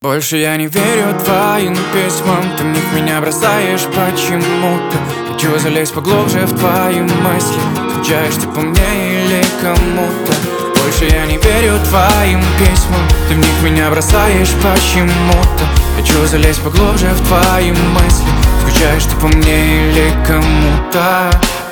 Больше я не верю твоим письмам, ты в них меня бросаешь почему-то. Хочу залезть поглубже в твои мысли, скучаешь ты по мне или кому-то. Больше я не верю твоим письмам, ты в них меня бросаешь почему-то. Хочу залезть поглубже в твои мысли, скучаешь ты по мне или кому-то.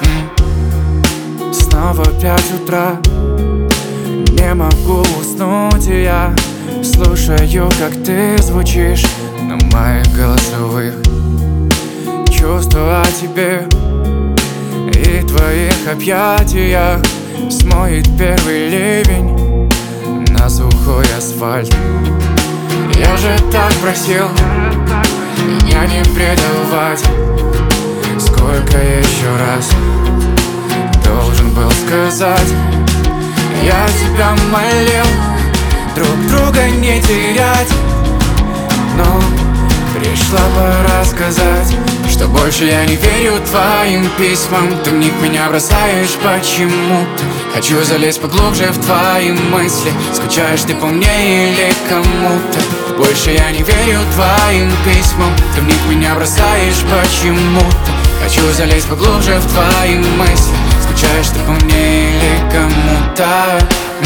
Снова 5 утра, не могу уснуть, и я слушаю, как ты звучишь на моих голосовых. Чувства о тебе и твоих объятиях смоет первый ливень на сухой асфальт. Я же так просил меня не предавать. Сколько еще раз должен был сказать? Я тебя молил друг друга не терять, но пришла пора сказать, что больше я не верю твоим письмам, ты в них меня бросаешь почему-то. Хочу залезть поглубже в твои мысли, скучаешь ты по мне или кому-то. Больше я не верю твоим письмам, ты в них меня бросаешь почему-то. Хочу залезть поглубже в твои мысли, скучаешь ты по мне или кому-то.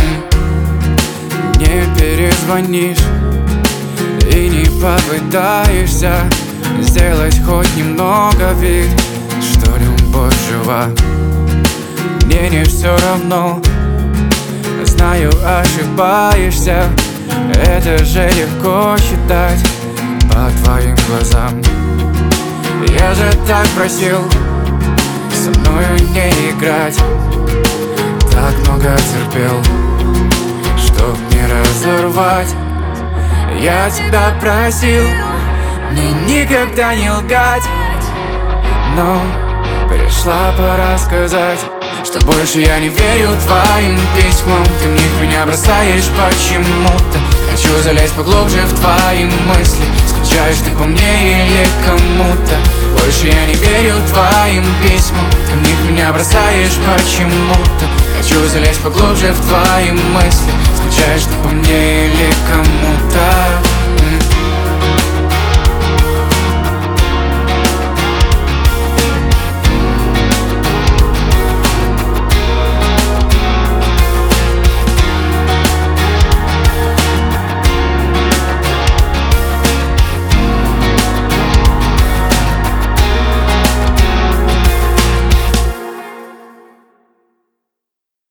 Не перезвонишь и не попытаешься сделать хоть немного вид, что любовь жива. Мне не все равно, знаю, ошибаешься. Это же легко считать по твоим глазам. Я же так просил со мною не играть, так много терпел, чтоб не разорвать. Я тебя просил мне никогда не лгать, но пришла пора сказать, что больше я не верю твоим письмам, ты в них меня бросаешь почему-то. Хочу залезть поглубже в твои мысли, скучаешь ты по мне или кому-то. Больше я не верю твоим письмам, ты в них меня бросаешь почему-то. Хочу залезть поглубже в твои мысли,